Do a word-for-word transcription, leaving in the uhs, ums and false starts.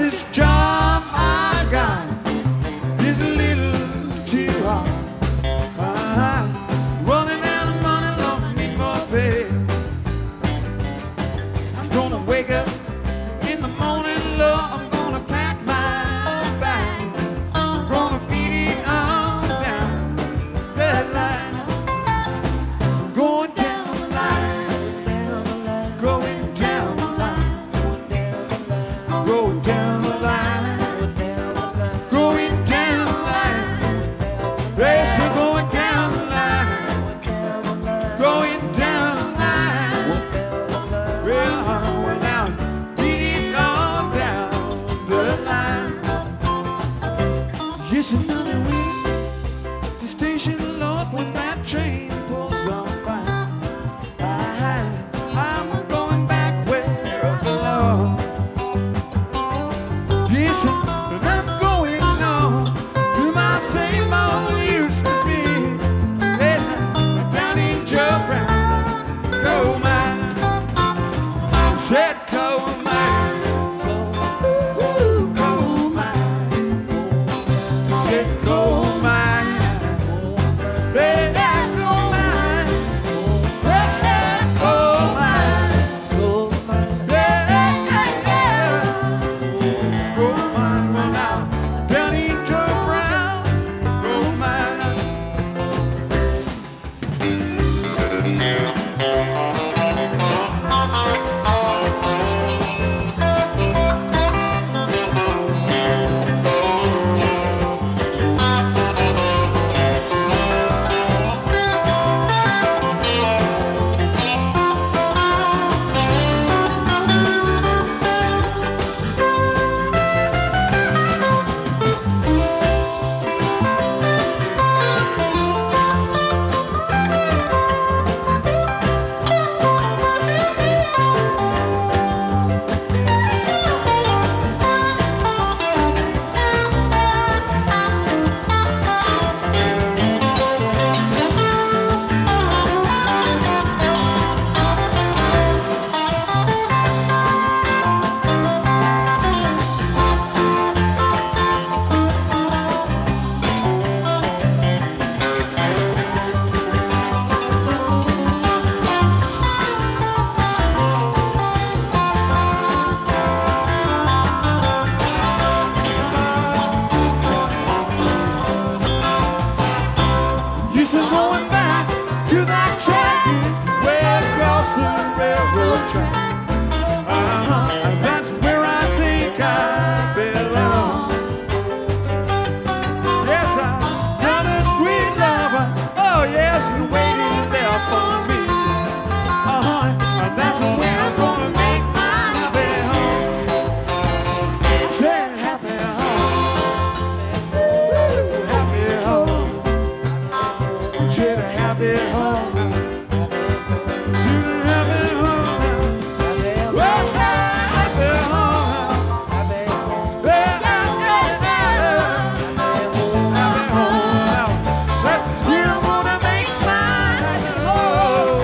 this job I got is a little too hard. Uh-huh. Running out of money, Lord, I need more pay. I'm gonna wake up in the morning, Lord, I'm gonna pack my bag. I'm gonna beat it all down that line. Going down the line, going down the line, going down the line, going down the line. Yes, you're going down the line, going down the line. Well, well now, beat it all down the line. Yes, another way, the station, Lord, when that train pulls on by. I, I'm going back where I belong. Yes, and I'm going home to my same old used to be. And down in Joe Brown, coal mine. Said coal mine, ooh, coal mine. Said coal mine, yeah, coal mine, yeah, coal mine, yeah, yeah, yeah. Coal mine, well now, down in Joe Brown, coal mine. Yes, I'm going back to that track way across the railroad track. Uh-huh, and that's where I think I belong. Yes, I've got a sweet lover. Oh, yes, you're waiting there for me. Uh-huh, and that's where I'm gonna make my happy home. Said happy home. Woo, happy home. Said a happy home. Said a happy home. Well, happy home. Yeah, yeah, yeah, yeah. Happy home. That's where I'm gonna make my happy home.